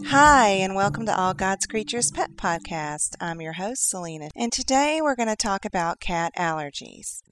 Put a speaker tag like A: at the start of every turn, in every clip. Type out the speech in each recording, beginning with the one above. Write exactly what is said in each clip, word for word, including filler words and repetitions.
A: Hi, and welcome to All God's Creatures Pet Podcast. I'm your host, Selena, and today we're going to talk about cat allergies.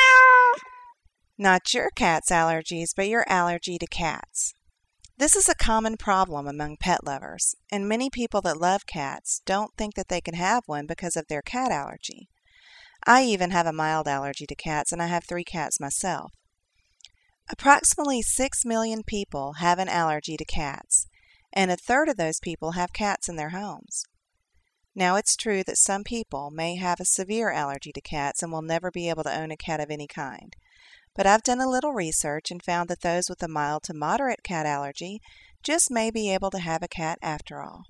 A: Not your cat's allergies, but your allergy to cats. This is a common problem among pet lovers, and many people that love cats don't think that they can have one because of their cat allergy. I even have a mild allergy to cats, and I have three cats myself. Approximately six million people have an allergy to cats, and a third of those people have cats in their homes. Now, it's true that some people may have a severe allergy to cats and will never be able to own a cat of any kind. But I've done a little research and found that those with a mild to moderate cat allergy just may be able to have a cat after all.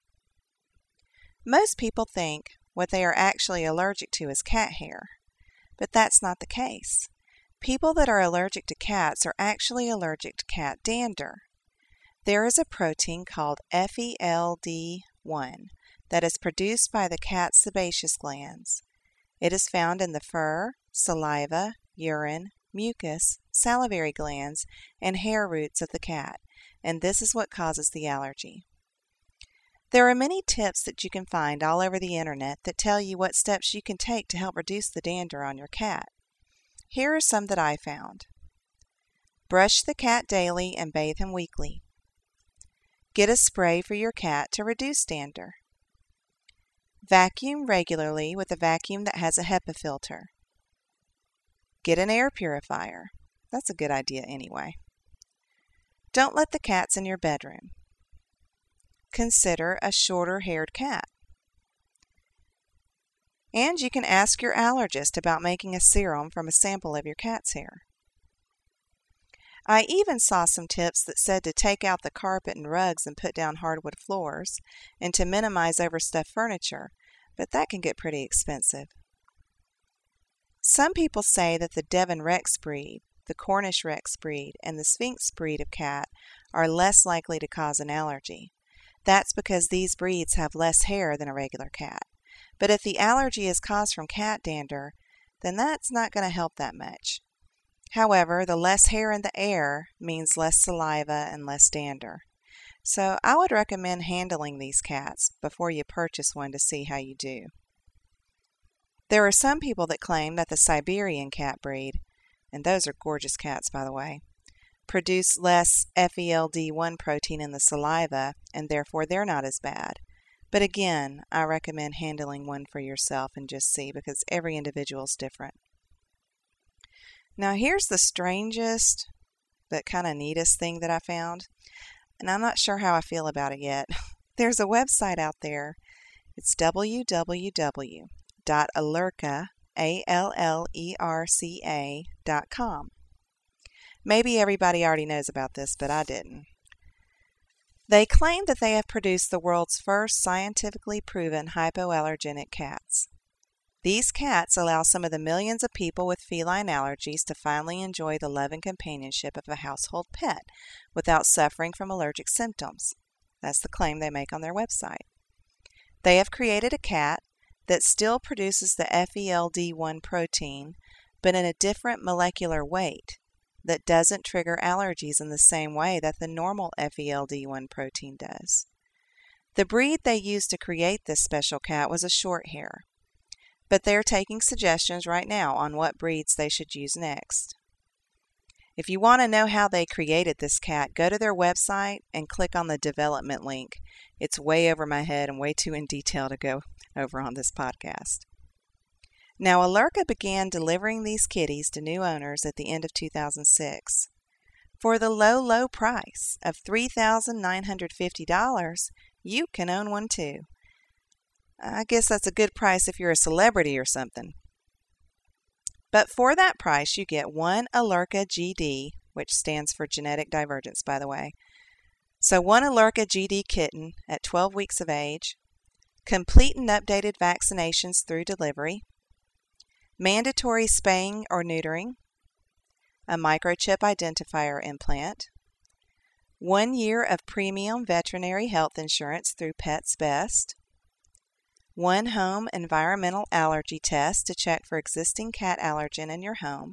A: Most people think what they are actually allergic to is cat hair, but that's not the case. People that are allergic to cats are actually allergic to cat dander. There is a protein called F E L D one that is produced by the cat's sebaceous glands. It is found in the fur, saliva, urine, mucus, salivary glands, and hair roots of the cat, and this is what causes the allergy. There are many tips that you can find all over the internet that tell you what steps you can take to help reduce the dander on your cat. Here are some that I found. Brush the cat daily and bathe him weekly. Get a spray for your cat to reduce dander. Vacuum regularly with a vacuum that has a HEPA filter. Get an air purifier. That's a good idea anyway. Don't let the cats in your bedroom. Consider a shorter-haired cat. And you can ask your allergist about making a serum from a sample of your cat's hair. I even saw some tips that said to take out the carpet and rugs and put down hardwood floors, and to minimize overstuffed furniture, but that can get pretty expensive. Some people say that the Devon Rex breed, the Cornish Rex breed, and the Sphynx breed of cat are less likely to cause an allergy. That's because these breeds have less hair than a regular cat. But if the allergy is caused from cat dander, then that's not going to help that much. However, the less hair in the air means less saliva and less dander. So I would recommend handling these cats before you purchase one to see how you do. There are some people that claim that the Siberian cat breed, and those are gorgeous cats by the way, produce less F E L D one protein in the saliva, and therefore they're not as bad. But again, I recommend handling one for yourself and just see, because every individual is different. Now here's the strangest but kind of neatest thing that I found, and I'm not sure how I feel about it yet. There's a website out there. It's w w w dot allerca, A L L E R C A, dot com. Maybe everybody already knows about this, but I didn't. They claim that they have produced the world's first scientifically proven hypoallergenic cats. These cats allow some of the millions of people with feline allergies to finally enjoy the love and companionship of a household pet without suffering from allergic symptoms. That's the claim they make on their website. They have created a cat that still produces the F E L D one protein, but in a different molecular weight that doesn't trigger allergies in the same way that the normal F E L D one protein does. The breed they used to create this special cat was a short hair, but they're taking suggestions right now on what breeds they should use next. If you want to know how they created this cat, go to their website and click on the development link. It's way over my head and way too in detail to go over on this podcast. Now, Allerca began delivering these kitties to new owners at the end of two thousand six. For the low, low price of three thousand nine hundred fifty dollars, you can own one too. I guess that's a good price if you're a celebrity or something. But for that price, you get one Allerca G D, which stands for genetic divergence, by the way. So one Allerca G D kitten at twelve weeks of age, complete and updated vaccinations through delivery, mandatory spaying or neutering, a microchip identifier implant, one year of premium veterinary health insurance through Pets Best, one home environmental allergy test to check for existing cat allergen in your home,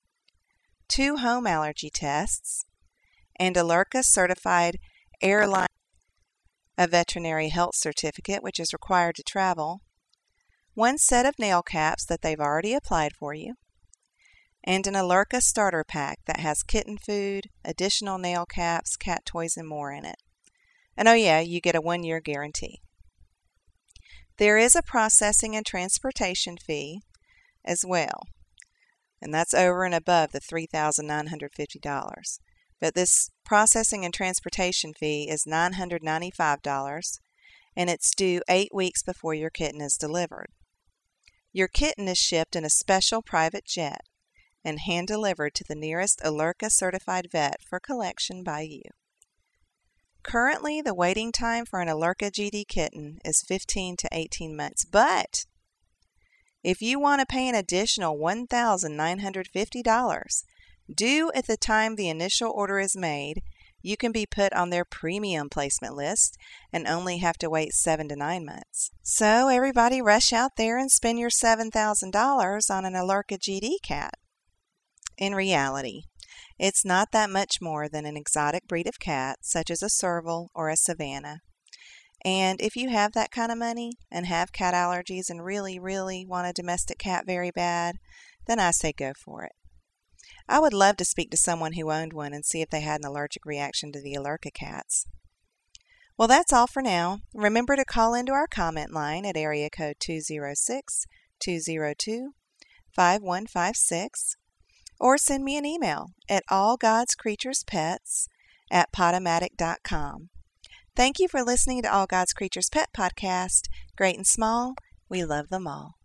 A: two home allergy tests, and Allerca certified airline a veterinary health certificate, which is required to travel, one set of nail caps that they've already applied for you, and an Allurka starter pack that has kitten food, additional nail caps, cat toys, and more in it. And oh yeah, you get a one-year guarantee. There is a processing and transportation fee as well, and that's over and above the three thousand nine hundred fifty dollars. But this processing and transportation fee is nine hundred ninety-five dollars, and it's due eight weeks before your kitten is delivered. Your kitten is shipped in a special private jet and hand-delivered to the nearest Allurka certified vet for collection by you. Currently, the waiting time for an Allurka G D kitten is fifteen to eighteen months, but if you want to pay an additional one thousand nine hundred fifty dollars due at the time the initial order is made, you can be put on their premium placement list and only have to wait seven to nine months. So everybody rush out there and spend your seven thousand dollars on an Allurka G D cat. In reality, it's not that much more than an exotic breed of cat, such as a serval or a Savannah. And if you have that kind of money and have cat allergies and really, really want a domestic cat very bad, then I say go for it. I would love to speak to someone who owned one and see if they had an allergic reaction to the Allurka cats. Well, that's all for now. Remember to call into our comment line at area code two zero six, two zero two, five one five six or send me an email at allgodscreaturespets at podomatic dot com. Thank you for listening to All God's Creatures Pet Podcast. Great and small, we love them all.